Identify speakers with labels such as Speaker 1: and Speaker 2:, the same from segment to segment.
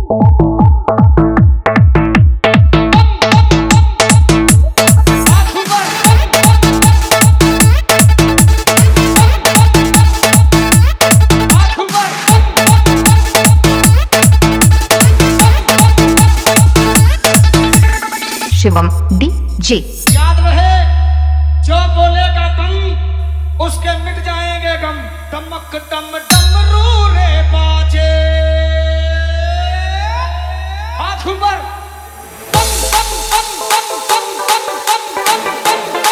Speaker 1: Shivam DJ.
Speaker 2: याद रहे, जो बोलेगा बम उसके मिट जाएंगे गम। टमक टम डमरू रे बाजे, हाथ ऊपर। बम बम बम बम बम बम बम बम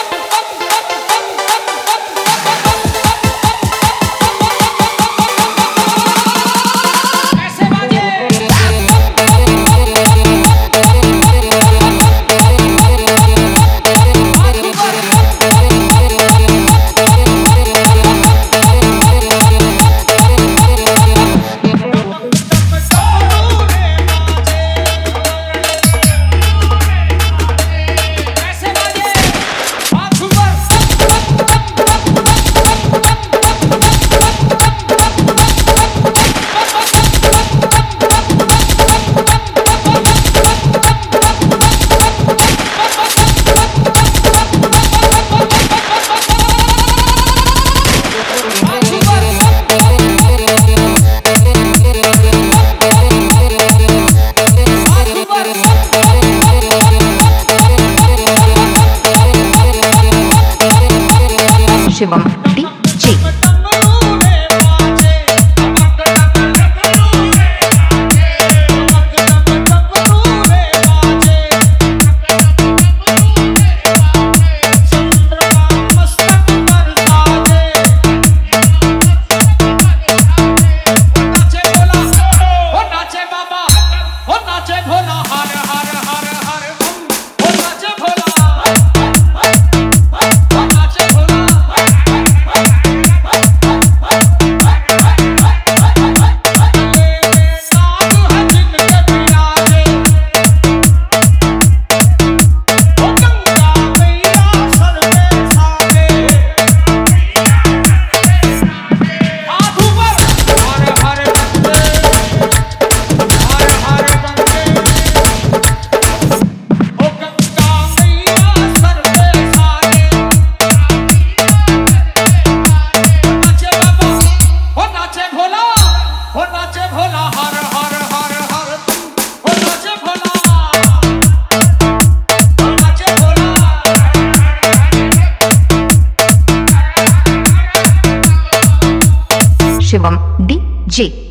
Speaker 1: शिवम डीजे। शिवम डीजे।